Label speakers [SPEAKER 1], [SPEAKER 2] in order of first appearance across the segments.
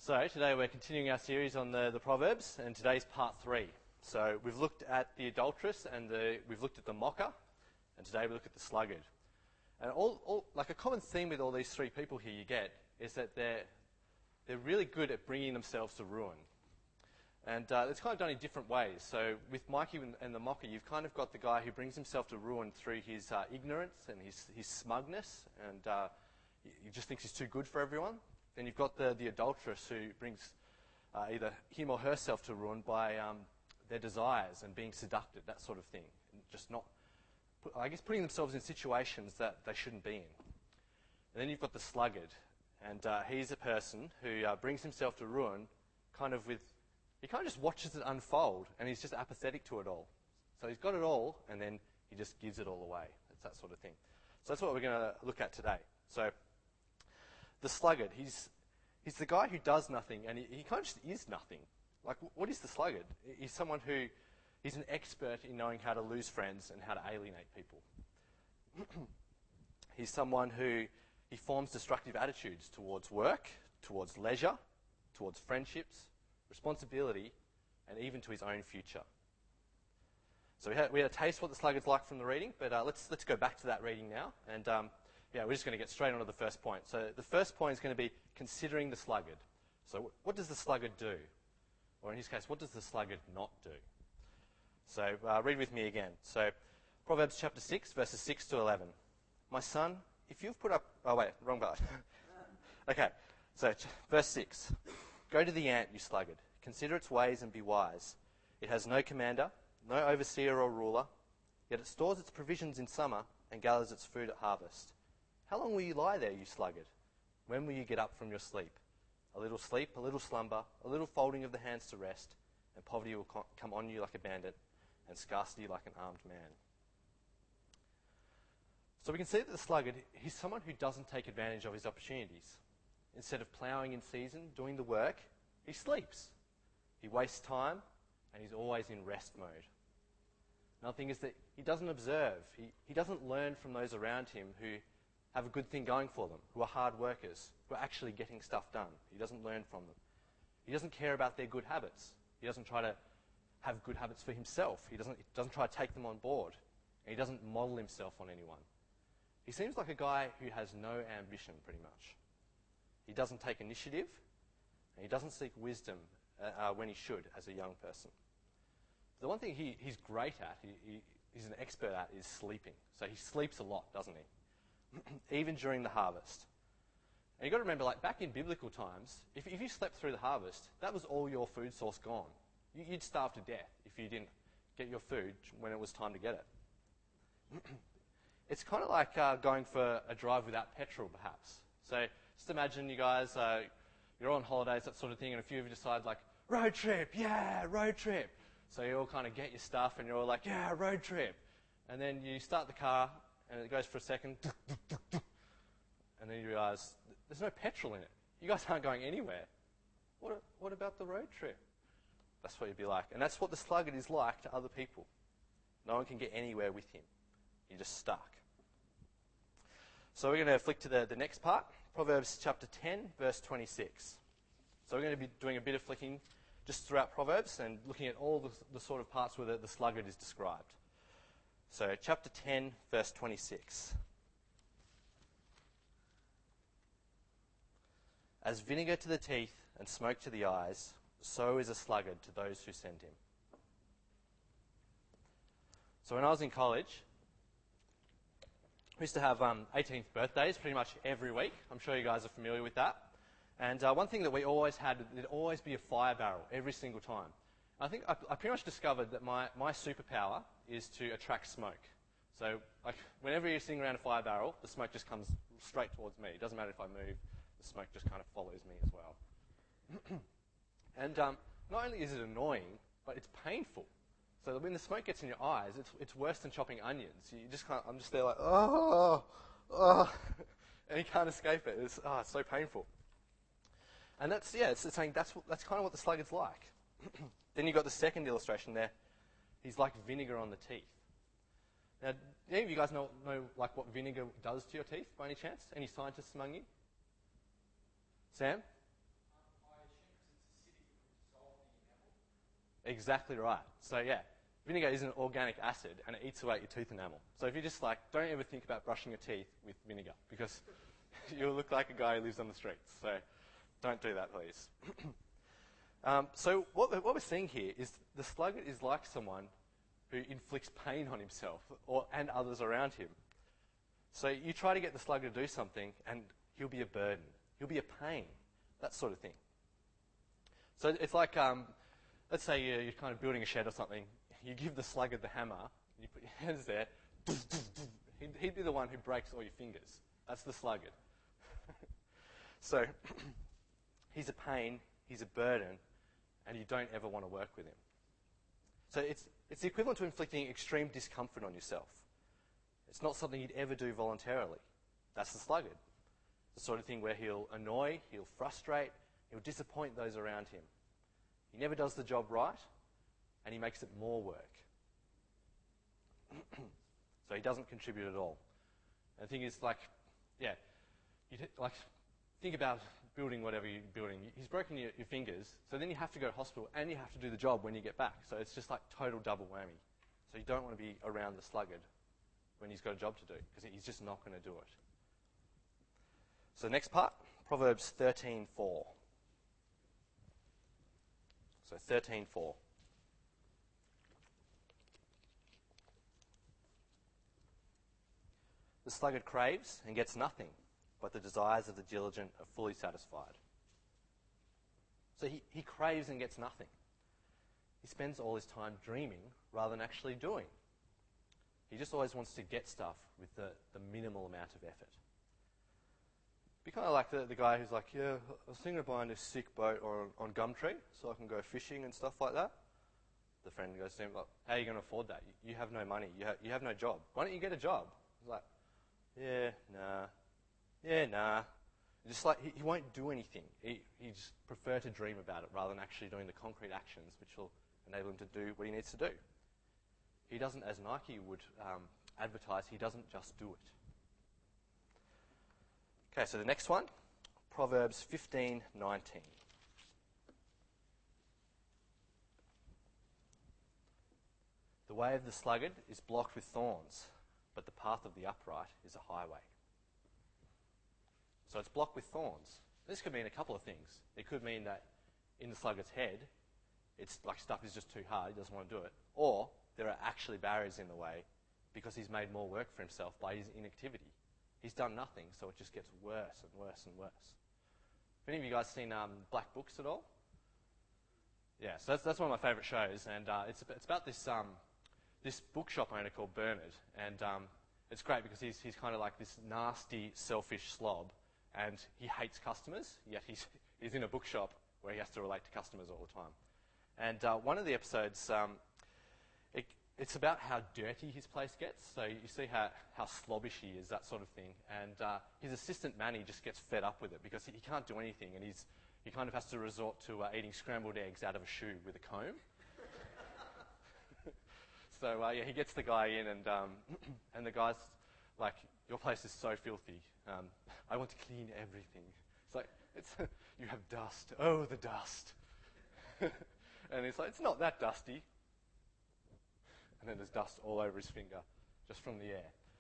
[SPEAKER 1] So today we're continuing our series on the Proverbs, and today's part 3. So we've looked at the adulteress and we've looked at the mocker, and today we look at the sluggard. And like a common theme with all these three people here you get is that they're really good at bringing themselves to ruin. And it's kind of done in different ways. So with Mikey and the mocker, you've kind of got the guy who brings himself to ruin through his ignorance and his smugness, and he just thinks he's too good for everyone. Then you've got the adulteress who brings either him or herself to ruin by their desires and being seduced, that sort of thing. And just not, putting themselves in situations that they shouldn't be in. And then you've got the sluggard, and he's a person who brings himself to ruin he kind of just watches it unfold, and he's just apathetic to it all. So he's got it all, and then he just gives it all away. It's that sort of thing. So that's what we're going to look at today. So the sluggard, he's the guy who does nothing, and he kind of just is nothing. Like, what is the sluggard? He's someone he's an expert in knowing how to lose friends and how to alienate people. He's someone he forms destructive attitudes towards work, towards leisure, towards friendships, responsibility, and even to his own future. So we had a taste of what the sluggard's like from the reading, but let's go back to that reading now, and we're just going to get straight on to the first point. So the first point is going to be considering the sluggard. So what does the sluggard do? Or in his case, what does the sluggard not do? So read with me again. So Proverbs chapter 6, verses 6 to 11. My son, if you've put up... Oh, wait, wrong part. Okay, so verse 6. Go to the ant, you sluggard. Consider its ways and be wise. It has no commander, no overseer or ruler, yet it stores its provisions in summer and gathers its food at harvest. How long will you lie there, you sluggard? When will you get up from your sleep? A little sleep, a little slumber, a little folding of the hands to rest, and poverty will come on you like a bandit, and scarcity like an armed man. So we can see that the sluggard, he's someone who doesn't take advantage of his opportunities. Instead of ploughing in season, doing the work, he sleeps. He wastes time, and he's always in rest mode. Another thing is that he doesn't observe. He doesn't learn from those around him who have a good thing going for them, who are hard workers, who are actually getting stuff done. He doesn't learn from them. He doesn't care about their good habits. He doesn't try to have good habits for himself. He doesn't try to take them on board. And he doesn't model himself on anyone. He seems like a guy who has no ambition, pretty much. He doesn't take initiative, and he doesn't seek wisdom when he should as a young person. The one thing he's great at, he's an expert at, is sleeping. So he sleeps a lot, doesn't he? Even during the harvest. And you've got to remember, like back in biblical times, if you slept through the harvest, that was all your food source gone. You'd starve to death if you didn't get your food when it was time to get it. It's kind of like going for a drive without petrol, perhaps. So just imagine you guys, you're on holidays, that sort of thing, and a few of you decide, like, road trip, yeah, road trip. So you all kind of get your stuff, and you're all like, yeah, road trip. And then you start the car, and it goes for a second, and then you realise there's no petrol in it. You guys aren't going anywhere. What about the road trip? That's what you'd be like. And that's what the sluggard is like to other people. No one can get anywhere with him. You're just stuck. So we're going to flick to the next part, Proverbs chapter 10, verse 26. So we're going to be doing a bit of flicking just throughout Proverbs and looking at all the sort of parts where the sluggard is described. So chapter 10, verse 26. As vinegar to the teeth and smoke to the eyes, so is a sluggard to those who send him. So when I was in college, we used to have 18th birthdays pretty much every week. I'm sure you guys are familiar with that. And one thing that we always had, there'd always be a fire barrel every single time. I think I pretty much discovered that my superpower is to attract smoke. So like whenever you're sitting around a fire barrel, the smoke just comes straight towards me. It doesn't matter if I move, the smoke just kind of follows me as well. And not only is it annoying, but it's painful. So when the smoke gets in your eyes, it's worse than chopping onions. You just can't. I'm just there like, oh, and you can't escape it. It's so painful. And it's saying that's kind of what the sluggard's like. Then you've got the second illustration there. He's like vinegar on the teeth. Now, do any of you guys know like what vinegar does to your teeth by any chance? Any scientists among you? Sam?
[SPEAKER 2] I
[SPEAKER 1] Exactly right. So yeah, vinegar is an organic acid and it eats away at your tooth enamel. So if you just don't ever think about brushing your teeth with vinegar because you'll look like a guy who lives on the streets. So don't do that, please. So what we're seeing here is the sluggard is like someone who inflicts pain on himself and others around him. So you try to get the sluggard to do something and he'll be a burden. He'll be a pain, that sort of thing. So it's like, let's say you're kind of building a shed or something. You give the sluggard the hammer, you put your hands there, he'd be the one who breaks all your fingers. That's the sluggard. So he's a pain, he's a burden, and you don't ever want to work with him. So it's the equivalent to inflicting extreme discomfort on yourself. It's not something you'd ever do voluntarily. That's the sluggard. The sort of thing where he'll annoy, he'll frustrate, he'll disappoint those around him. He never does the job right, and he makes it more work. So he doesn't contribute at all. And the thing is, think about building whatever you're building. He's broken your fingers, so then you have to go to hospital and you have to do the job when you get back. So it's just like total double whammy. So you don't want to be around the sluggard when he's got a job to do, because he's just not going to do it. So next part, Proverbs 13:4. So 13:4. The sluggard craves and gets nothing, but the desires of the diligent are fully satisfied. So he craves and gets nothing. He spends all his time dreaming rather than actually doing. He just always wants to get stuff with the minimal amount of effort. Be kind of like the guy who's like, yeah, I was thinking of buying this sick boat on Gumtree so I can go fishing and stuff like that. The friend goes to him, like, how are you going to afford that? You have no money. You have no job. Why don't you get a job? He's like, yeah, nah. Just like, he won't do anything. He just prefer to dream about it rather than actually doing the concrete actions which will enable him to do what he needs to do. He doesn't, as Nike would advertise, he doesn't just do it. Okay, so the next one, Proverbs 15:19. The way of the sluggard is blocked with thorns, but the path of the upright is a highway. So it's blocked with thorns. This could mean a couple of things. It could mean that in the sluggard's head, it's like stuff is just too hard, he doesn't want to do it. Or there are actually barriers in the way because he's made more work for himself by his inactivity. He's done nothing, so it just gets worse and worse and worse. Have any of you guys seen Black Books at all? Yeah, so that's one of my favourite shows, and it's about this bookshop owner called Bernard, and it's great because he's kind of like this nasty, selfish slob, and he hates customers, yet he's in a bookshop where he has to relate to customers all the time. And one of the episodes, it's about how dirty his place gets. So you see how slobbish he is, that sort of thing. And his assistant Manny just gets fed up with it because he can't do anything, and he kind of has to resort to eating scrambled eggs out of a shoe with a comb. So he gets the guy in, and the guy's like, "Your place is so filthy. I want to clean everything." It's like, you have dust. Oh, the dust. And he's like, "It's not that dusty." And then there's dust all over his finger, just from the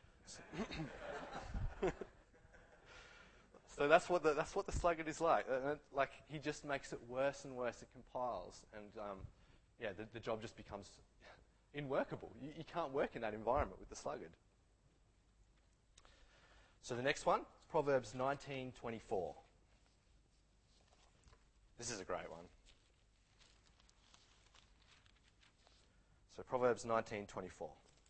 [SPEAKER 1] air. So that's what the sluggard is like. Like, he just makes it worse and worse. It compiles, and the job just becomes unworkable. You can't work in that environment with the sluggard. So the next one, Proverbs 19:24. This is a great one. So Proverbs 19:24.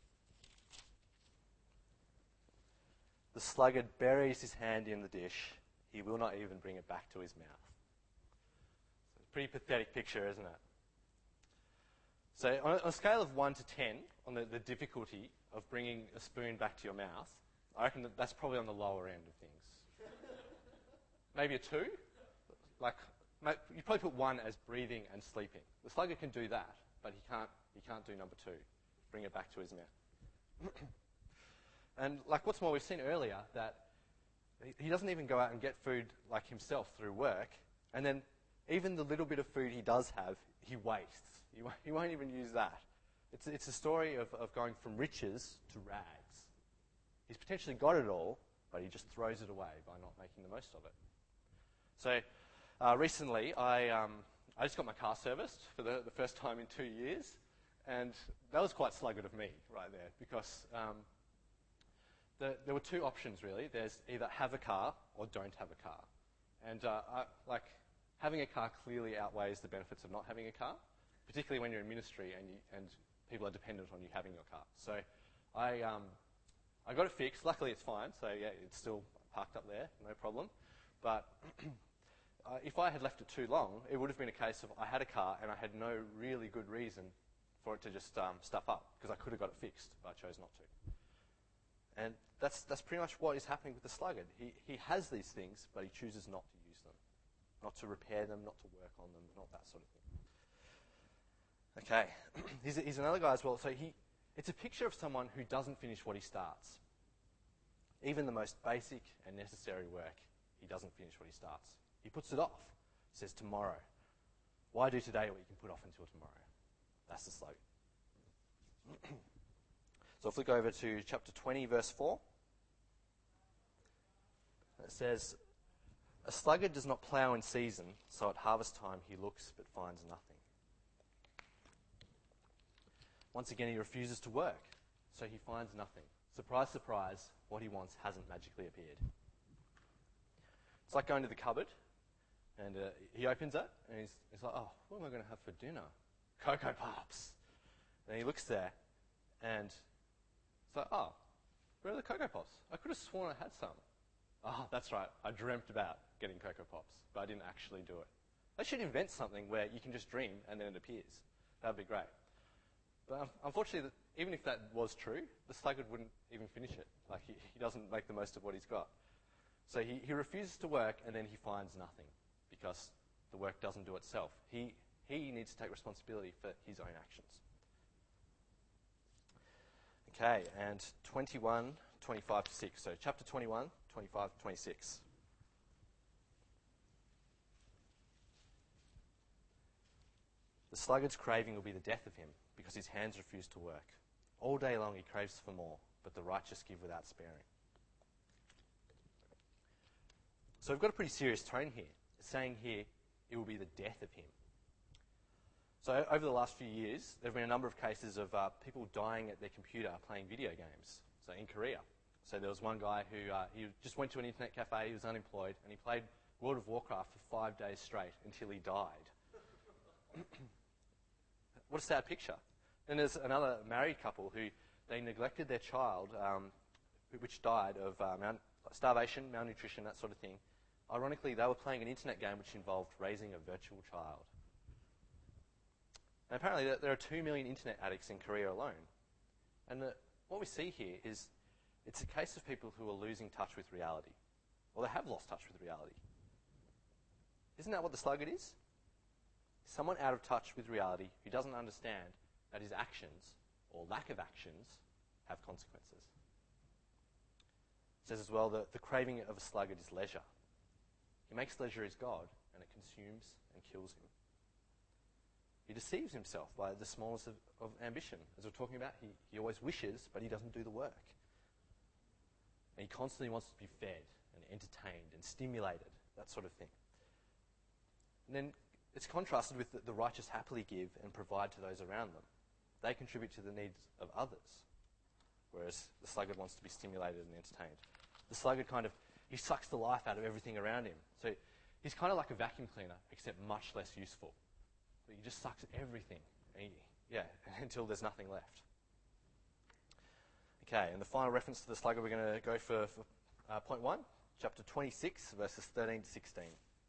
[SPEAKER 1] The sluggard buries his hand in the dish. He will not even bring it back to his mouth. So it's a pretty pathetic picture, isn't it? So on a scale of 1 to 10, on the difficulty of bringing a spoon back to your mouth, I reckon that's probably on the lower end of things. Maybe a 2? You probably put 1 as breathing and sleeping. The sluggard can do that, but he can't do number 2, bring it back to his mouth. And what's more, we've seen earlier that he doesn't even go out and get food like himself through work, and then Even the little bit of food he does have, he wastes. He won't even use that. It's a story of going from riches to rags. He's potentially got it all, but he just throws it away by not making the most of it. So recently, I just got my car serviced for the first time in 2 years, and that was quite sluggard of me right there, because there were two options really. There's either have a car or don't have a car, and having a car clearly outweighs the benefits of not having a car, particularly when you're in ministry and people are dependent on you having your car. So I got it fixed. Luckily, it's fine. So yeah, it's still parked up there, no problem. But if I had left it too long, it would have been a case of I had a car and I had no really good reason for it to just stuff up, because I could have got it fixed, but I chose not to. And that's pretty much what is happening with the sluggard. He has these things, but he chooses not to use them, not to repair them, not to work on them, not that sort of thing. Okay, here's another guy as well. So it's a picture of someone who doesn't finish what he starts. Even the most basic and necessary work, he doesn't finish what he starts. He puts it off. He says, tomorrow. Why do today what you can put off until tomorrow? That's the sluggard. So I'll flick over to chapter 20, verse 4. It says, a sluggard does not plough in season, so at harvest time he looks but finds nothing. Once again, he refuses to work, so he finds nothing. Surprise, surprise, what he wants hasn't magically appeared. It's like going to the cupboard, and he opens it, and he's like, oh, what am I going to have for dinner? Cocoa Pops. And he looks there, and it's like, oh, where are the Cocoa Pops? I could have sworn I had some. Oh, that's right, I dreamt about getting Cocoa Pops, but I didn't actually do it. They should invent something where you can just dream and then it appears. That would be great. But unfortunately, even if that was true, the sluggard wouldn't even finish it. Like, he doesn't make the most of what he's got. So he refuses to work, and then he finds nothing, because the work doesn't do itself. He needs to take responsibility for his own actions. Okay, and 21, 25 to 6. So chapter 21, 25 to 26. The sluggard's craving will be the death of him, because his hands refuse to work. All day long he craves for more, but the righteous give without sparing. So we've got a pretty serious tone here. It's saying here, it will be the death of him. So over the last few years, there have been a number of cases of people dying at their computer playing video games. So in Korea. So there was one guy who he just went to an internet cafe, he was unemployed, and he played World of Warcraft for 5 days straight until he died. What a sad picture. And there's another married couple who they neglected their child, which died of starvation, malnutrition, that sort of thing. Ironically, they were playing an internet game which involved raising a virtual child. And apparently there are 2 million internet addicts in Korea alone. And what we see here is it's a case of people who are losing touch with reality. Or they have lost touch with reality. Isn't that what the sluggard is? Someone out of touch with reality who doesn't understand that his actions, or lack of actions, have consequences. It says as well that the craving of a sluggard is leisure. He makes leisure his God, and it consumes and kills him. He deceives himself by the smallness of ambition. As we're talking about, he always wishes, but he doesn't do the work. And he constantly wants to be fed and entertained and stimulated, that sort of thing. And then it's contrasted with the righteous happily give and provide to those around them. They contribute to the needs of others, whereas the sluggard wants to be stimulated and entertained. The sluggard he sucks the life out of everything around him. So he's kind of like a vacuum cleaner, except much less useful. But he just sucks at everything, until there's nothing left. Okay, and the final reference to the sluggard we're going to go for point 1, chapter 26, verses 13 to 16.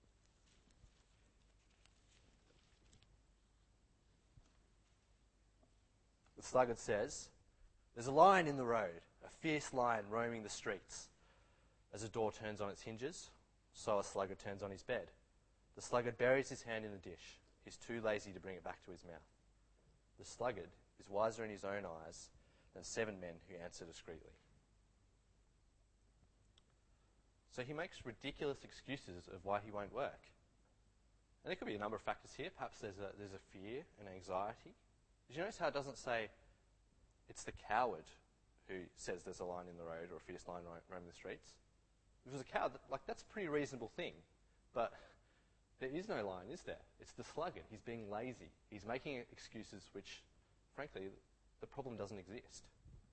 [SPEAKER 1] The sluggard says, there's a lion in the road, a fierce lion roaming the streets. As a door turns on its hinges, so a sluggard turns on his bed. The sluggard buries his hand in the dish. He's too lazy to bring it back to his mouth. The sluggard is wiser in his own eyes than 7 men who answer discreetly. So he makes ridiculous excuses of why he won't work. And there could be a number of factors here. Perhaps there's a fear and anxiety. Did you notice how it doesn't say it's the coward who says there's a lion in the road or a fierce lion roaming the streets? If it was a coward, that's a pretty reasonable thing. But there is no lion, is there? It's the sluggard. He's being lazy. He's making excuses which, frankly, the problem doesn't exist.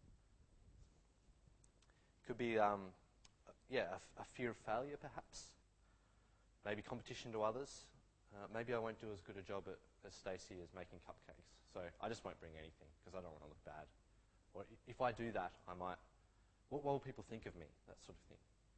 [SPEAKER 1] Could be, a fear of failure, perhaps. Maybe competition to others. Maybe I won't do as good a job as Stacey as making cupcakes. So I just won't bring anything because I don't want to look bad. Or if I do that, I might... What will people think of me? That sort of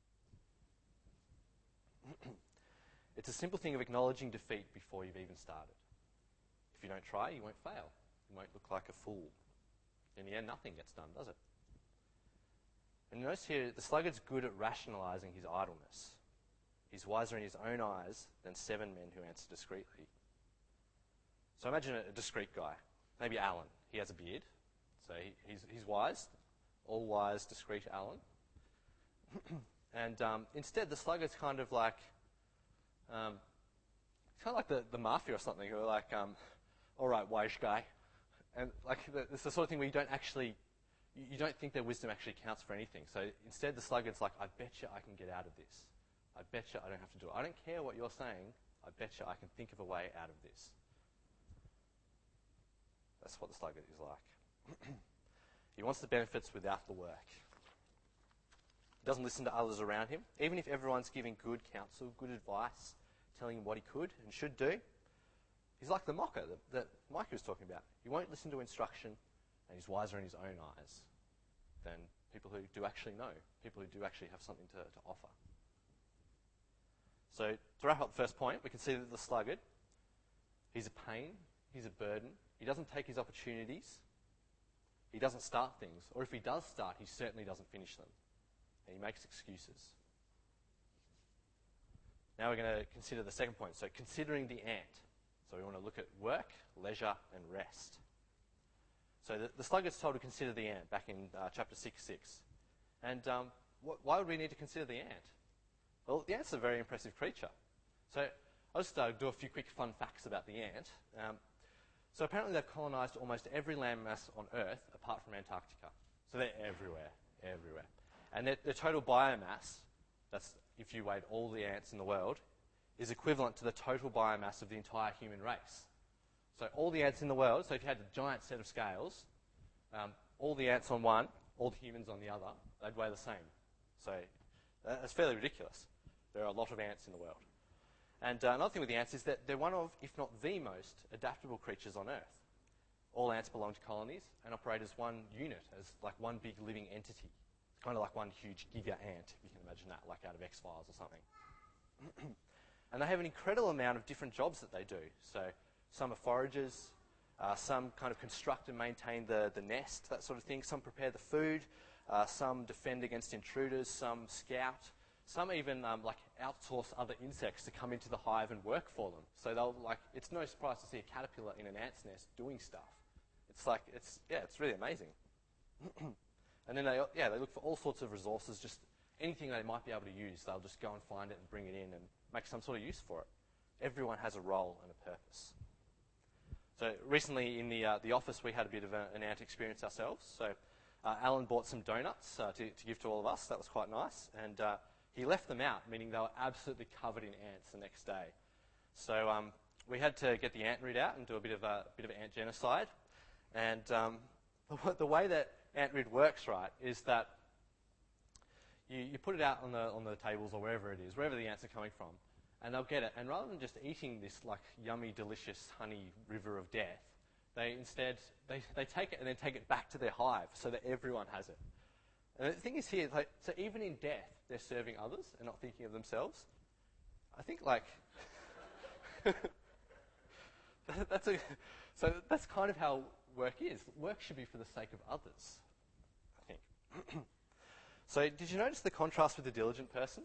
[SPEAKER 1] thing. It's a simple thing of acknowledging defeat before you've even started. If you don't try, you won't fail. You won't look like a fool. In the end, nothing gets done, does it? And notice here, the sluggard's good at rationalising his idleness. He's wiser in his own eyes than 7 men who answer discreetly. So imagine a discreet guy, maybe Alan. He has a beard, so he's wise, all wise, discreet Alan. And instead, the sluggard's kind of like, the mafia or something, who are like, all right, wise guy. And it's the sort of thing where you don't actually, you don't think their wisdom actually counts for anything. So instead, the sluggard's like, I bet you I can get out of this. I bet you I don't have to do it. I don't care what you're saying. I bet you I can think of a way out of this. That's what the sluggard is like. He wants the benefits without the work. He doesn't listen to others around him. Even if everyone's giving good counsel, good advice, telling him what he could and should do, he's like the mocker that Mike was talking about. He won't listen to instruction, and he's wiser in his own eyes than people who do actually know, people who do actually have something to offer. So to wrap up the first point, we can see that the sluggard, he's a pain, he's a burden. He doesn't take his opportunities. He doesn't start things. Or if he does start, he certainly doesn't finish them. And he makes excuses. Now we're going to consider the second point. So considering the ant. So we want to look at work, leisure, and rest. So the sluggard's told to consider the ant back in chapter 6:6. And why would we need to consider the ant? Well, the ant's a very impressive creature. So I'll just do a few quick fun facts about the ant. So apparently they've colonised almost every landmass on Earth apart from Antarctica. So they're everywhere. And their total biomass, that's if you weighed all the ants in the world, is equivalent to the total biomass of the entire human race. So all the ants in the world, so if you had a giant set of scales, all the ants on one, all the humans on the other, they'd weigh the same. So that's fairly ridiculous. There are a lot of ants in the world. And another thing with the ants is that they're one of, if not the most, adaptable creatures on Earth. All ants belong to colonies and operate as one unit, as like one big living entity. It's kind of like one huge giga ant, if you can imagine that, like out of X-Files or something. And they have an incredible amount of different jobs that they do. So some are foragers, some kind of construct and maintain the nest, that sort of thing. Some prepare the food, some defend against intruders, some scout. Some even outsource other insects to come into the hive and work for them. So it's no surprise to see a caterpillar in an ant's nest doing stuff. It's really amazing. And then they look for all sorts of resources, just anything they might be able to use. They'll just go and find it and bring it in and make some sort of use for it. Everyone has a role and a purpose. So recently in the office, we had a bit of an ant experience ourselves. So Alan bought some donuts to give to all of us. That was quite nice. And he left them out, meaning they were absolutely covered in ants the next day. So we had to get the ant rid out and do a bit of ant genocide. And the way that ant rid works, right, is that you put it out on the tables or wherever it is, wherever the ants are coming from, and they'll get it. And rather than just eating this yummy, delicious honey river of death, they instead they take it and then take it back to their hive so that everyone has it. And the thing is here, so even in death, they're serving others and not thinking of themselves. I think that's kind of how work is. Work should be for the sake of others, I think. So did you notice the contrast with the diligent person?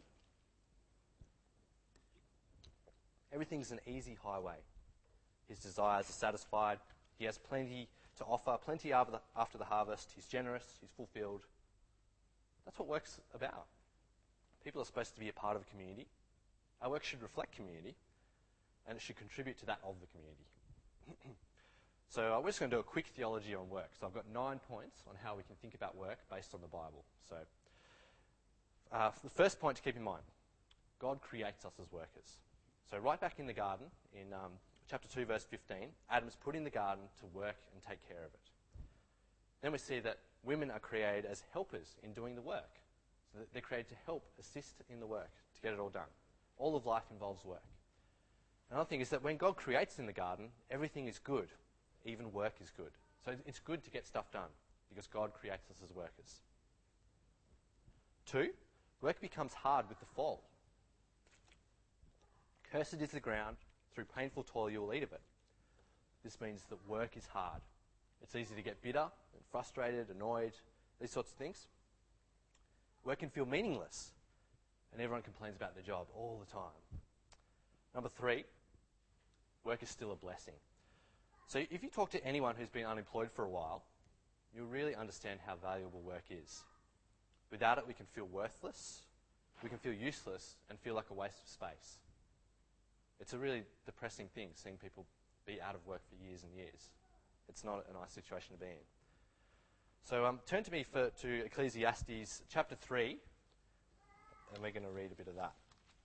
[SPEAKER 1] Everything's an easy highway. His desires are satisfied. He has plenty to offer, plenty after the harvest. He's generous. He's fulfilled. That's what work's about. People are supposed to be a part of a community. Our work should reflect community. and it should contribute to that of the community. So we're just going to do a quick theology on work. So I've got 9 points on how we can think about work based on the Bible. So the first point to keep in mind, God creates us as workers. So right back in the garden, in chapter 2, verse 15, Adam's put in the garden to work and take care of it. Then we see that women are created as helpers in doing the work. So that they're created to help, assist in the work, to get it all done. All of life involves work. Another thing is that when God creates in the garden, everything is good. Even work is good. So it's good to get stuff done because God creates us as workers. 2, work becomes hard with the fall. Cursed is the ground, through painful toil you will eat of it. This means that work is hard. It's easy to get bitter and frustrated, annoyed, these sorts of things. Work can feel meaningless, and everyone complains about their job all the time. Number 3, work is still a blessing. So if you talk to anyone who's been unemployed for a while, you'll really understand how valuable work is. Without it, we can feel worthless, we can feel useless, and feel like a waste of space. It's a really depressing thing, seeing people be out of work for years and years. It's not a nice situation to be in. So turn to me to Ecclesiastes chapter 3, and we're going to read a bit of that.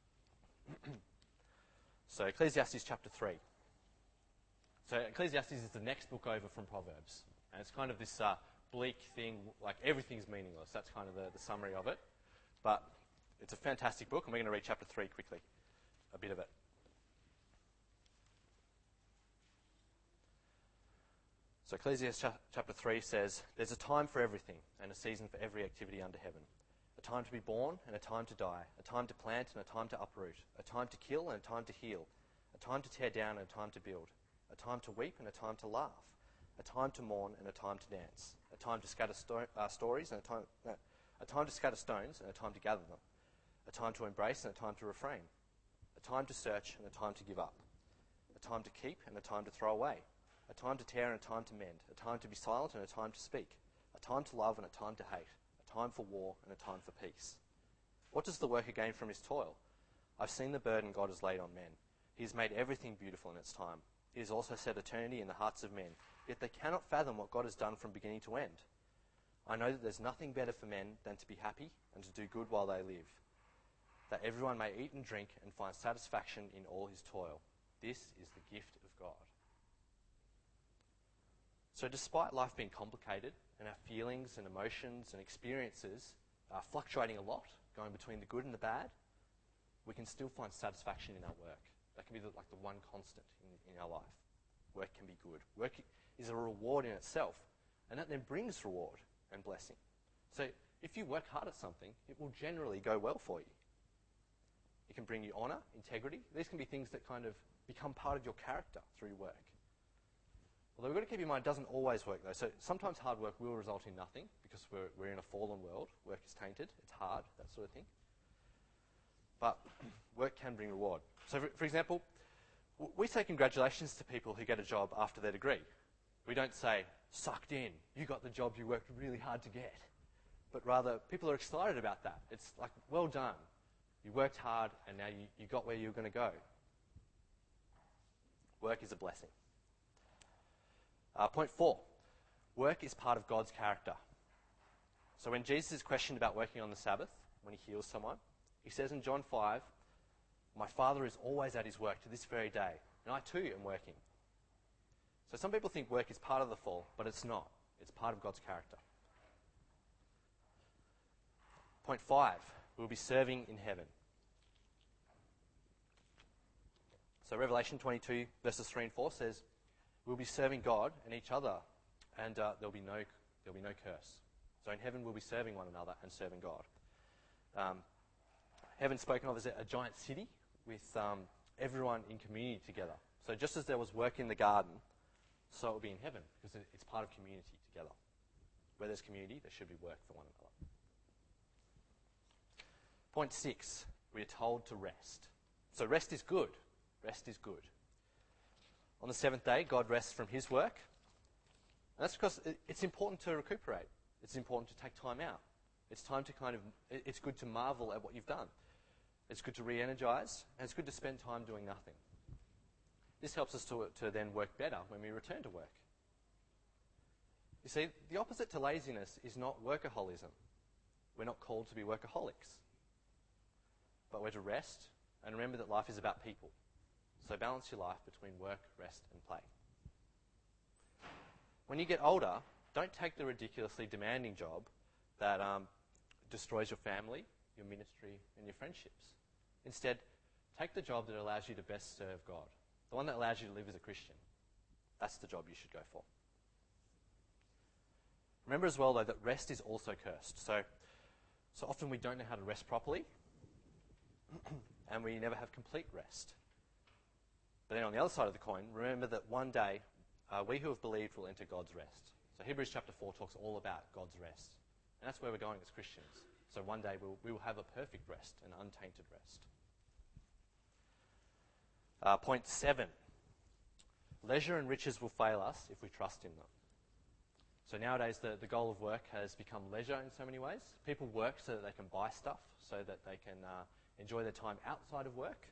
[SPEAKER 1] So Ecclesiastes chapter 3. So Ecclesiastes is the next book over from Proverbs. And it's kind of this bleak thing, like everything's meaningless. That's kind of the summary of it. But it's a fantastic book, and we're going to read chapter 3 quickly, a bit of it. So Ecclesiastes chapter 3 says, "There's a time for everything, and a season for every activity under heaven. A time to be born, and a time to die. A time to plant, and a time to uproot. A time to kill, and a time to heal. A time to tear down, and a time to build. A time to weep, and a time to laugh. A time to mourn, and a time to dance. A time to scatter stories, and a time to scatter stones, and a time to gather them. A time to embrace, and a time to refrain. A time to search, and a time to give up. A time to keep, and a time to throw away. A time to tear, and a time to mend. A time to be silent, and a time to speak. A time to love, and a time to hate. A time for war, and a time for peace. What does the worker gain from his toil? I've seen the burden God has laid on men. He has made everything beautiful in its time. He has also set eternity in the hearts of men, yet they cannot fathom what God has done from beginning to end. I know that there's nothing better for men than to be happy and to do good while they live, that everyone may eat and drink and find satisfaction in all his toil. This is the gift of God." So despite life being complicated and our feelings and emotions and experiences fluctuating a lot, going between the good and the bad, we can still find satisfaction in our work. That can be the one constant in our life. Work can be good. Work is a reward in itself, and that then brings reward and blessing. So if you work hard at something, it will generally go well for you. It can bring you honour, integrity. These can be things that kind of become part of your character through work. Although we've got to keep in mind it doesn't always work though. So sometimes hard work will result in nothing because we're in a fallen world. Work is tainted. It's hard, that sort of thing. But work can bring reward. So for example, we say congratulations to people who get a job after their degree. We don't say, "Sucked in, you got the job you worked really hard to get." But rather, people are excited about that. It's like, well done. You worked hard and now you got where you were going to go. Work is a blessing. Point 4, work is part of God's character. So when Jesus is questioned about working on the Sabbath, when he heals someone, he says in John 5, "My Father is always at his work to this very day, and I too am working." So some people think work is part of the fall, but it's not. It's part of God's character. Point 5, we'll be serving in heaven. So Revelation 22, verses 3 and 4 says, we'll be serving God and each other, and there'll be no curse. So in heaven, we'll be serving one another and serving God. Heaven's spoken of as a giant city with everyone in community together. So just as there was work in the garden, so it will be in heaven, because it's part of community together. Where there's community, there should be work for one another. Point 6, we are told to rest. So rest is good. Rest is good. On the seventh day, God rests from his work. And that's because it's important to recuperate. It's important to take time out. It's good to marvel at what you've done. It's good to re-energize, and it's good to spend time doing nothing. This helps us to then work better when we return to work. You see, the opposite to laziness is not workaholism. We're not called to be workaholics. But we're to rest and remember that life is about people. So balance your life between work, rest, and play. When you get older, don't take the ridiculously demanding job that destroys your family, your ministry, and your friendships. Instead, take the job that allows you to best serve God, the one that allows you to live as a Christian. That's the job you should go for. Remember as well, though, that rest is also cursed. So often we don't know how to rest properly, and we never have complete rest. But then on the other side of the coin, remember that one day, we who have believed will enter God's rest. So Hebrews chapter 4 talks all about God's rest. And that's where we're going as Christians. So one day we will have a perfect rest, an untainted rest. Point 7. Leisure and riches will fail us if we trust in them. So nowadays the goal of work has become leisure in so many ways. People work so that they can buy stuff, so that they can enjoy their time outside of work.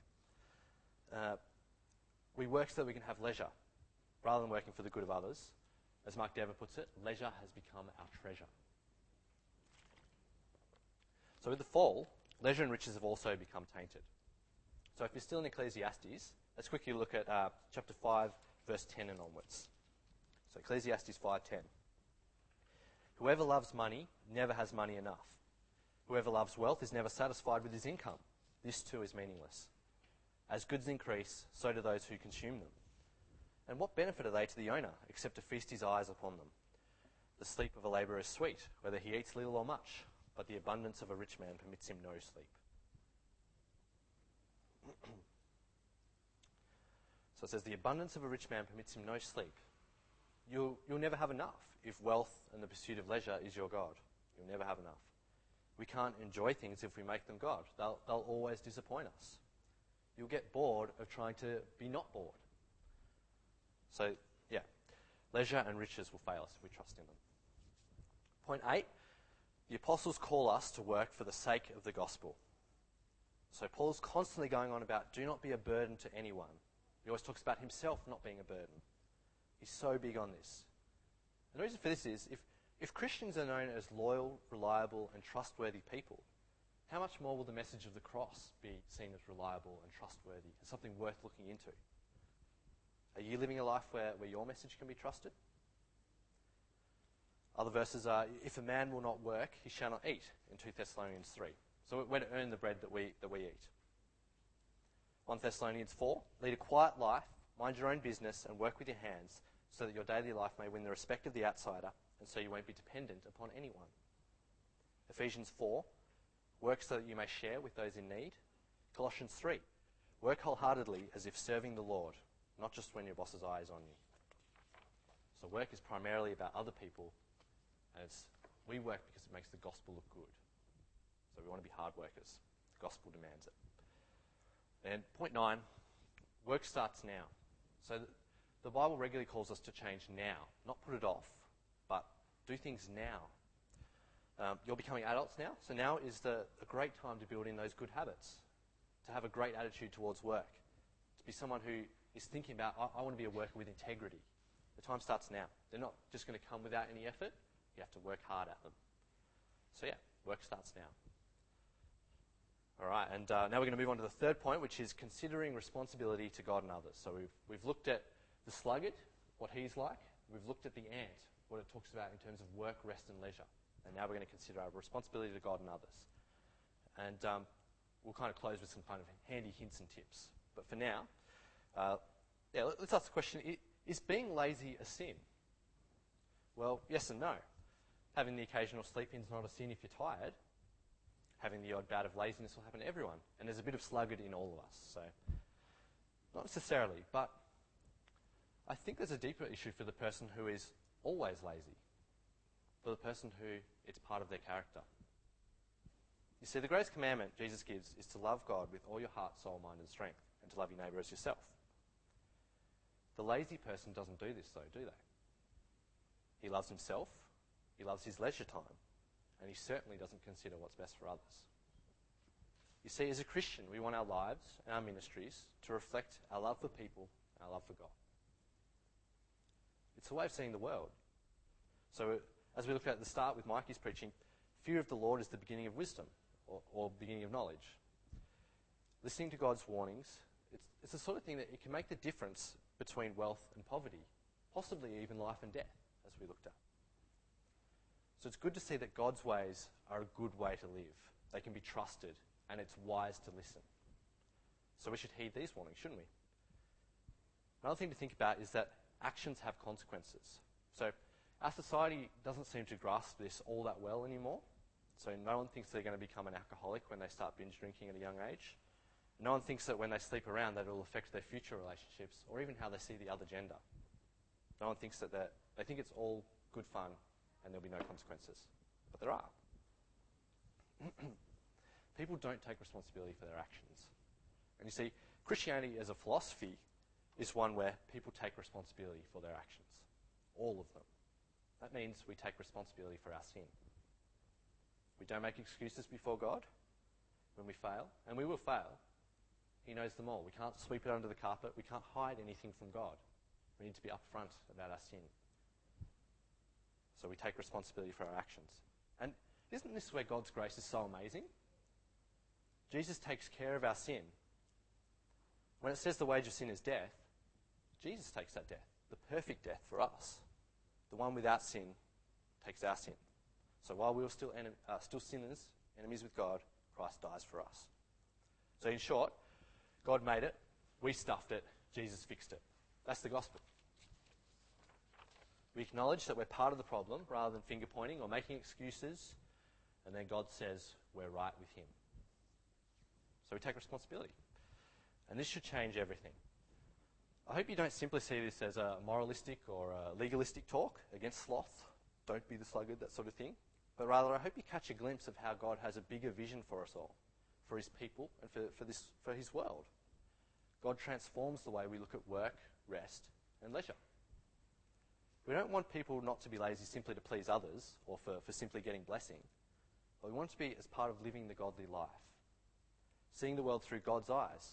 [SPEAKER 1] We work so that we can have leisure, rather than working for the good of others. As Mark Dever puts it, leisure has become our treasure. So with the fall, leisure and riches have also become tainted. So if you're still in Ecclesiastes, let's quickly look at chapter 5, verse 10 and onwards. So Ecclesiastes 5:10. Whoever loves money never has money enough. Whoever loves wealth is never satisfied with his income. This too is meaningless. As goods increase, so do those who consume them. And what benefit are they to the owner, except to feast his eyes upon them? The sleep of a labourer is sweet, whether he eats little or much, but the abundance of a rich man permits him no sleep. So it says, the abundance of a rich man permits him no sleep. You'll never have enough if wealth and the pursuit of leisure is your God. You'll never have enough. We can't enjoy things if we make them God. They'll always disappoint us. You'll get bored of trying to be not bored. So, yeah, leisure and riches will fail us if we trust in them. Point 8, the apostles call us to work for the sake of the gospel. So Paul's constantly going on about do not be a burden to anyone. He always talks about himself not being a burden. He's so big on this. And the reason for this is if Christians are known as loyal, reliable, and trustworthy people, how much more will the message of the cross be seen as reliable and trustworthy and something worth looking into? Are you living a life where your message can be trusted? Other verses are, if a man will not work, he shall not eat, in 2 Thessalonians 3. So we're to earn the bread that we eat. 1 Thessalonians 4, lead a quiet life, mind your own business, and work with your hands, so that your daily life may win the respect of the outsider, and so you won't be dependent upon anyone. Ephesians 4, work so that you may share with those in need. Colossians 3, work wholeheartedly as if serving the Lord, not just when your boss's eye is on you. So work is primarily about other people, and we work because it makes the gospel look good. So we want to be hard workers. The gospel demands it. And point 9, work starts now. So the Bible regularly calls us to change now, not put it off, but do things now. You're becoming adults now, so now is a great time to build in those good habits, to have a great attitude towards work, to be someone who is thinking about, I want to be a worker with integrity. The time starts now. They're not just going to come without any effort. You have to work hard at them. So yeah, work starts now. All right, and now we're going to move on to the third point, which is considering responsibility to God and others. So we've looked at the sluggard, what he's like. We've looked at the ant, what it talks about in terms of work, rest, and leisure. And now we're going to consider our responsibility to God and others. And we'll kind of close with some kind of handy hints and tips. But for now, let's ask the question, is being lazy a sin? Well, yes and no. Having the occasional sleep-in is not a sin if you're tired. Having the odd bout of laziness will happen to everyone. And there's a bit of sluggard in all of us. So, not necessarily, but I think there's a deeper issue for the person who is always lazy. For the person who it's part of their character. You see, the greatest commandment Jesus gives is to love God with all your heart, soul, mind, and strength, and to love your neighbour as yourself. The lazy person doesn't do this, though, do they? He loves himself, he loves his leisure time, and he certainly doesn't consider what's best for others. You see, as a Christian, we want our lives and our ministries to reflect our love for people and our love for God. It's a way of seeing the world. So as we looked at the start with Mikey's preaching, fear of the Lord is the beginning of wisdom, or beginning of knowledge. Listening to God's warnings, it's the sort of thing that it can make the difference between wealth and poverty, possibly even life and death, as we looked at. So it's good to see that God's ways are a good way to live. They can be trusted, and it's wise to listen. So we should heed these warnings, shouldn't we? Another thing to think about is that actions have consequences. So our society doesn't seem to grasp this all that well anymore. So no one thinks they're going to become an alcoholic when they start binge drinking at a young age. No one thinks that when they sleep around that it will affect their future relationships or even how they see the other gender. No one thinks that they think it's all good fun and there'll be no consequences. But there are. People don't take responsibility for their actions. And you see, Christianity as a philosophy is one where people take responsibility for their actions. All of them. That means we take responsibility for our sin. We don't make excuses before God when we fail, and we will fail. He knows them all. We can't sweep it under the carpet. We can't hide anything from God. We need to be upfront about our sin. So we take responsibility for our actions. And isn't this where God's grace is so amazing? Jesus takes care of our sin. When it says the wage of sin is death, Jesus takes that death, the perfect death for us. The one without sin takes our sin. So while we were still sinners, enemies with God, Christ dies for us. So in short, God made it, we stuffed it, Jesus fixed it. That's the gospel. We acknowledge that we're part of the problem rather than finger pointing or making excuses, and then God says we're right with him. So we take responsibility. And this should change everything. I hope you don't simply see this as a moralistic or a legalistic talk against sloth. Don't be the sluggard, that sort of thing. But rather, I hope you catch a glimpse of how God has a bigger vision for us all, for his people, and for his world. God transforms the way we look at work, rest, and leisure. We don't want people not to be lazy simply to please others or for simply getting blessing. But we want it to be as part of living the godly life, seeing the world through God's eyes.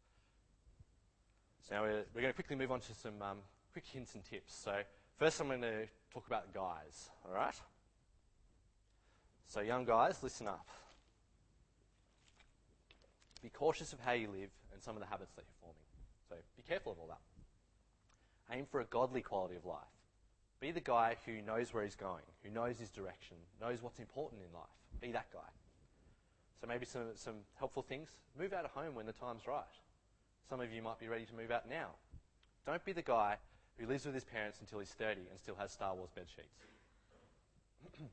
[SPEAKER 1] So now we're going to quickly move on to some quick hints and tips. So first I'm going to talk about guys, all right? So young guys, listen up. Be cautious of how you live and some of the habits that you're forming. So be careful of all that. Aim for a godly quality of life. Be the guy who knows where he's going, who knows his direction, knows what's important in life. Be that guy. So maybe some helpful things. Move out of home when the time's right. Some of you might be ready to move out now. Don't be the guy who lives with his parents until he's 30 and still has Star Wars bed sheets.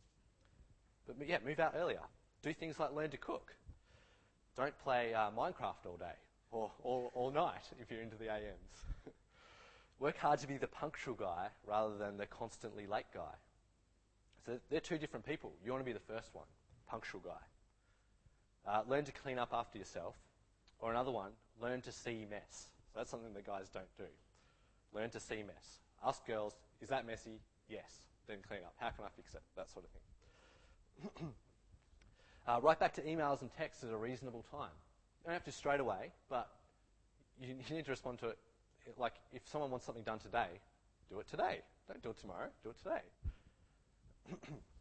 [SPEAKER 1] But yeah, move out earlier. Do things like learn to cook. Don't play Minecraft all day or all night if you're into the AMs. Work hard to be the punctual guy rather than the constantly late guy. So they're two different people. You want to be the first one, punctual guy. Learn to clean up after yourself. Or another one, learn to see mess. So that's something that guys don't do. Learn to see mess. Ask girls, is that messy? Yes. Then clean up. How can I fix it? That sort of thing. Write back to emails and texts at a reasonable time. You don't have to straight away, but you need to respond to it. Like, if someone wants something done today, do it today. Don't do it tomorrow. Do it today.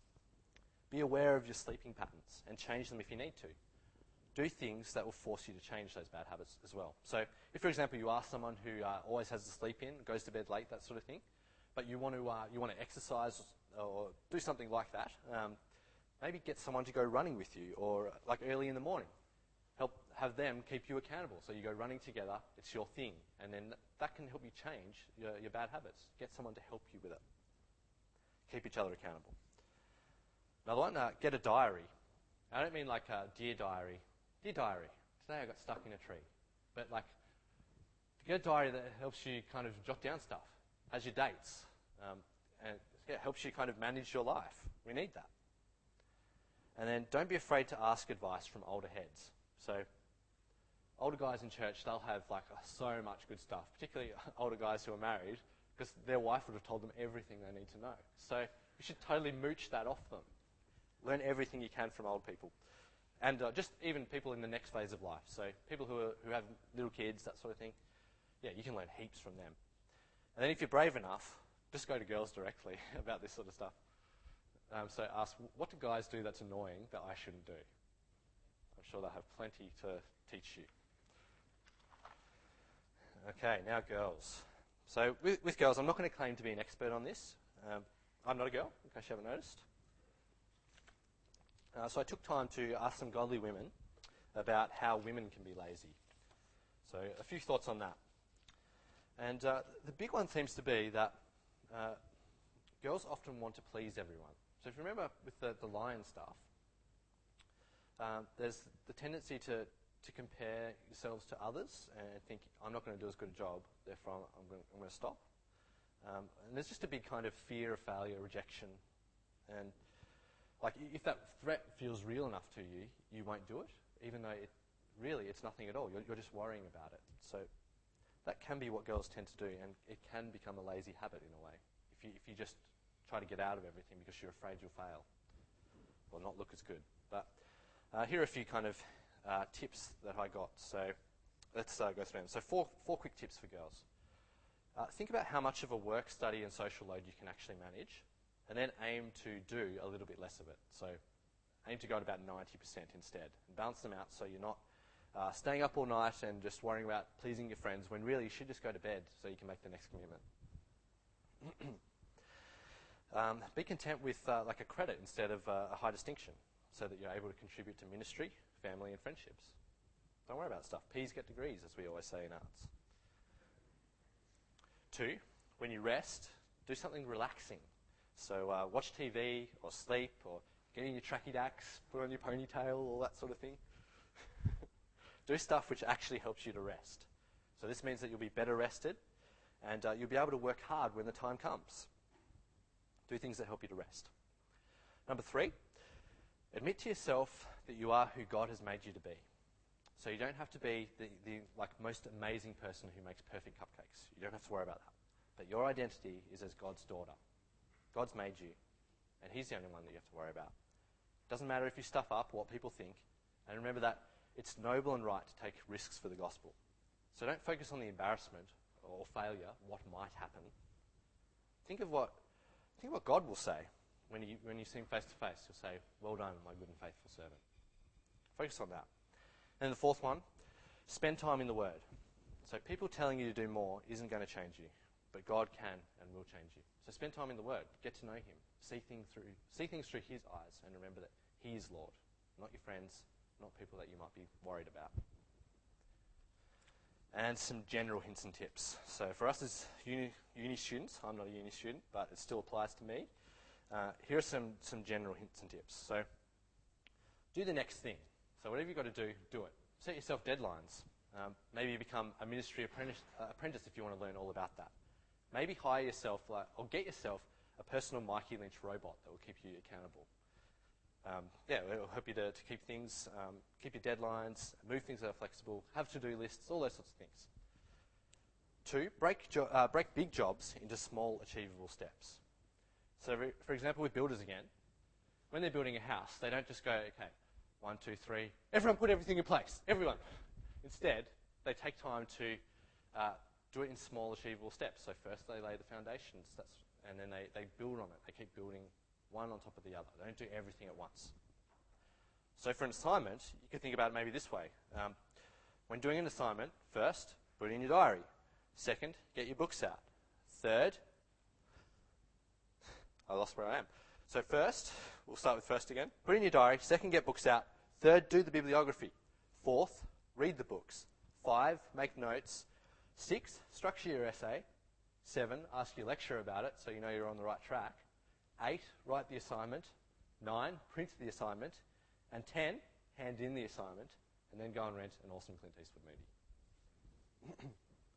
[SPEAKER 1] Be aware of your sleeping patterns and change them if you need to. Do things that will force you to change those bad habits as well. So if, for example, you are someone who always has to sleep in, goes to bed late, that sort of thing, but you want to exercise or do something like that, maybe get someone to go running with you or like early in the morning. Have them keep you accountable. So you go running together, it's your thing, and then that can help you change your bad habits. Get someone to help you with it. Keep each other accountable. Another one, get a diary. I don't mean like a dear diary. Dear diary, today I got stuck in a tree. But like, get a diary that helps you kind of jot down stuff, has your dates, and helps you kind of manage your life. We need that. And then don't be afraid to ask advice from older heads. So older guys in church, they'll have like so much good stuff, particularly older guys who are married, because their wife would have told them everything they need to know. So you should totally mooch that off them. Learn everything you can from old people. And just even people in the next phase of life. So people who have little kids, that sort of thing. yeah, you can learn heaps from them. And then if you're brave enough, just go to girls directly about this sort of stuff. So ask, what do guys do that's annoying that I shouldn't do? I'm sure they'll have plenty to teach you. Okay, now girls. So with girls, I'm not going to claim to be an expert on this. I'm not a girl, in case you haven't noticed. So I took time to ask some godly women about how women can be lazy. So a few thoughts on that. And the big one seems to be that girls often want to please everyone. So if you remember with the lion stuff, there's the tendency to compare yourselves to others and think, I'm not going to do as good a job, therefore I'm going to stop. And there's just a big kind of fear of failure, rejection. And like if that threat feels real enough to you, you won't do it, even though it's nothing at all. You're just worrying about it. So that can be what girls tend to do, and it can become a lazy habit in a way. If you just try to get out of everything because you're afraid you'll fail or not look as good. But here are a few kind of tips that I got. So let's go through them. So four quick tips for girls. Think about how much of a work, study, and social load you can actually manage, and then aim to do a little bit less of it. So aim to go at about 90% instead, and balance them out so you're not staying up all night and just worrying about pleasing your friends when really you should just go to bed so you can make the next commitment. Be content with like a credit instead of a high distinction so that you're able to contribute to ministry, family, and friendships. Don't worry about stuff. P's get degrees, as we always say in arts. 2, when you rest, do something relaxing. So watch TV or sleep or get in your tracky dacks, put on your ponytail, all that sort of thing. Do stuff which actually helps you to rest. So this means that you'll be better rested and you'll be able to work hard when the time comes. Do things that help you to rest. Number 3, admit to yourself that you are who God has made you to be. So you don't have to be the most amazing person who makes perfect cupcakes. You don't have to worry about that. But your identity is as God's daughter. God's made you, and He's the only one that you have to worry about. Doesn't matter if you stuff up, what people think, and remember that it's noble and right to take risks for the gospel. So don't focus on the embarrassment or failure, what might happen. Think of what God will say when you see Him face to face. He'll say, "Well done, my good and faithful servant." Focus on that. And the 4th one, spend time in the Word. So people telling you to do more isn't going to change you, but God can and will change you. So spend time in the Word, get to know Him, see things through His eyes, and remember that He is Lord, not your friends, not people that you might be worried about. And some general hints and tips. So for us as uni students, I'm not a uni student, but it still applies to me. Here are some general hints and tips. So do the next thing. So whatever you've got to do, do it. Set yourself deadlines. Maybe you become a ministry apprentice if you want to learn all about that. Maybe hire yourself, or get yourself a personal Mikey Lynch robot that will keep you accountable. It'll help you to keep things, keep your deadlines, move things that are flexible, have to-do lists, all those sorts of things. 2, break big jobs into small, achievable steps. So, for example, with builders again, when they're building a house, they don't just go, okay, 1, 2, 3, everyone put everything in place, everyone. Instead, they take time to do it in small, achievable steps. So first they lay the foundations, and then they build on it. They keep building one on top of the other. They don't do everything at once. So for an assignment, you could think about it maybe this way. When doing an assignment, first, put it in your diary. Second, get your books out. Third, I lost where I am. So first, we'll start with first again. Put it in your diary. Second, get books out. Third, do the bibliography. 4th, read the books. 5, make notes. 6, structure your essay. 7, ask your lecturer about it so you know you're on the right track. 8, write the assignment. 9, print the assignment. And 10, hand in the assignment. And then go and rent an awesome Clint Eastwood movie.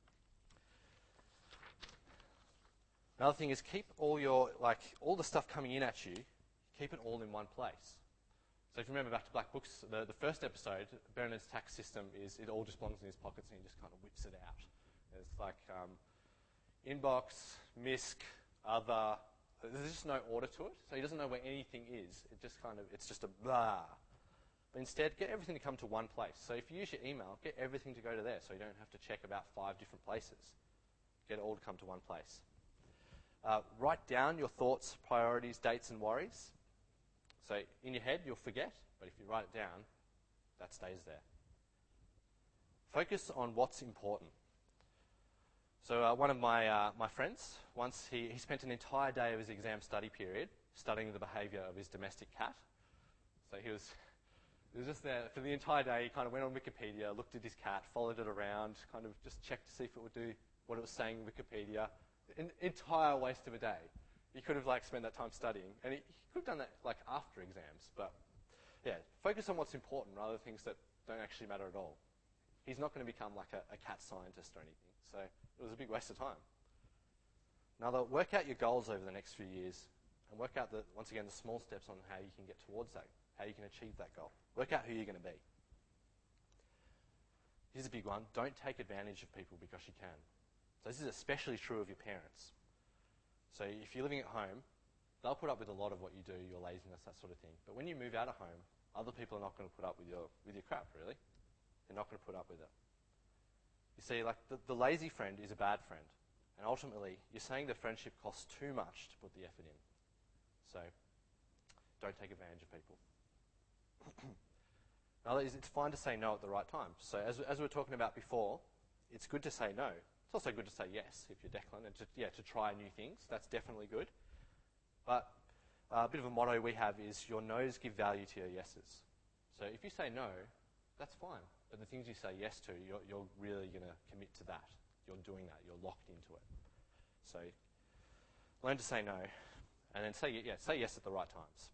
[SPEAKER 1] Another thing is keep all the stuff coming in at you, keep it all in one place. So if you remember back to Black Books, the first episode, Bernard's tax system is it all just belongs in his pockets and he just kind of whips it out. It's like inbox, misc, other. There's just no order to it, so he doesn't know where anything is. It's just a blah. But instead, get everything to come to one place. So if you use your email, get everything to go to there so you don't have to check about 5 different places. Get it all to come to one place. Write down your thoughts, priorities, dates, and worries. So in your head, you'll forget, but if you write it down, that stays there. Focus on what's important. So one of my friends, once he spent an entire day of his exam study period studying the behaviour of his domestic cat. So he was just there for the entire day. He kind of went on Wikipedia, looked at his cat, followed it around, kind of just checked to see if it would do what it was saying in Wikipedia. An entire waste of a day. He could have spent that time studying, and he could have done that after exams. But yeah, focus on what's important rather than things that don't actually matter at all. He's not going to become a cat scientist or anything, so it was a big waste of time. Now, work out your goals over the next few years, and work out once again the small steps on how you can get towards that, how you can achieve that goal. Work out who you're going to be. Here's a big one: don't take advantage of people because you can. So this is especially true of your parents. So if you're living at home, they'll put up with a lot of what you do, your laziness, that sort of thing. But when you move out of home, other people are not going to put up with your crap, really. They're not going to put up with it. You see, the lazy friend is a bad friend. And ultimately, you're saying the friendship costs too much to put the effort in. So don't take advantage of people. Now, it's fine to say no at the right time. So as we were talking about before, it's good to say no. It's also good to say yes if you're Declan, and to try new things. That's definitely good. But a bit of a motto we have is your no's give value to your yeses. So if you say no, that's fine. But the things you say yes to, you're really going to commit to that. You're doing that. You're locked into it. So learn to say no, and then say yes at the right times.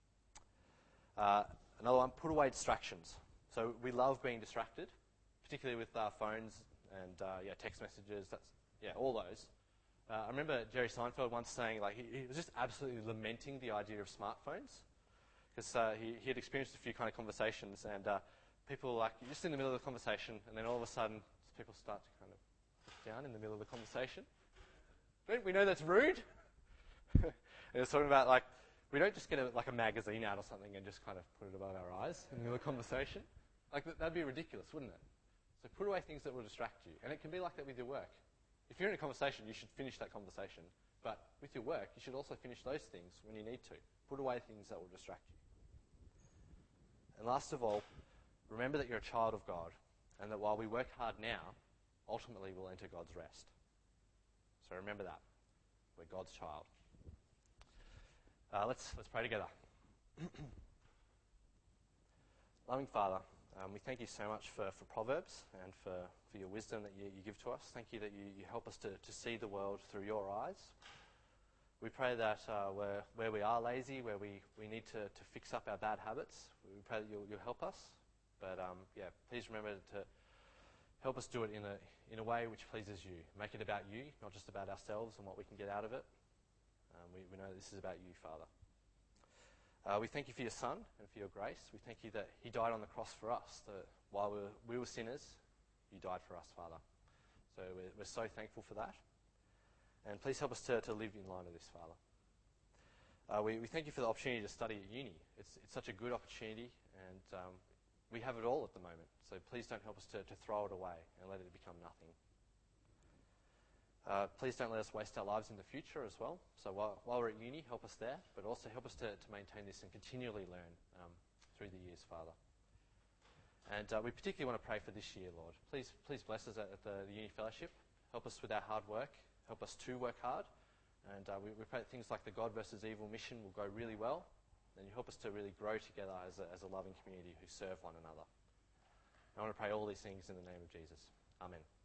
[SPEAKER 1] Another one, put away distractions. So we love being distracted, particularly with phones and text messages. All those. I remember Jerry Seinfeld once saying he was just absolutely lamenting the idea of smartphones because he had experienced a few kind of conversations, and people you're just in the middle of the conversation, and then all of a sudden people start to kind of look down in the middle of the conversation. Don't we know that's rude? And it's talking about we don't just get a magazine out or something and just kind of put it above our eyes in the middle of the conversation. That'd be ridiculous, wouldn't it? So put away things that will distract you. And it can be like that with your work. If you're in a conversation, you should finish that conversation. But with your work, you should also finish those things when you need to. Put away things that will distract you. And last of all, remember that you're a child of God, and that while we work hard now, ultimately we'll enter God's rest. So remember that. We're God's child. Let's pray together. Loving Father, we thank you so much for Proverbs and for your wisdom that you give to us. Thank you that you help us to see the world through your eyes. We pray that where we are lazy, where we need to fix up our bad habits, we pray that you'll help us. But please remember to help us do it in a way which pleases you. Make it about you, not just about ourselves and what we can get out of it. We know that this is about you, Father. We thank you for your Son and for your grace. We thank you that he died on the cross for us, that while we were sinners, you died for us, Father. So we're so thankful for that. And please help us to live in line with this, Father. We thank you for the opportunity to study at uni. It's such a good opportunity, and we have it all at the moment. So please don't help us to throw it away and let it become nothing. Please don't let us waste our lives in the future as well. So while we're at uni, help us there, but also help us to maintain this and continually learn through the years, Father. And we particularly want to pray for this year, Lord. Please bless us at the Uni Fellowship. Help us with our hard work. Help us to work hard. And we pray that things like the God versus Evil mission will go really well. And you help us to really grow together as a loving community who serve one another. I want to pray all these things in the name of Jesus. Amen.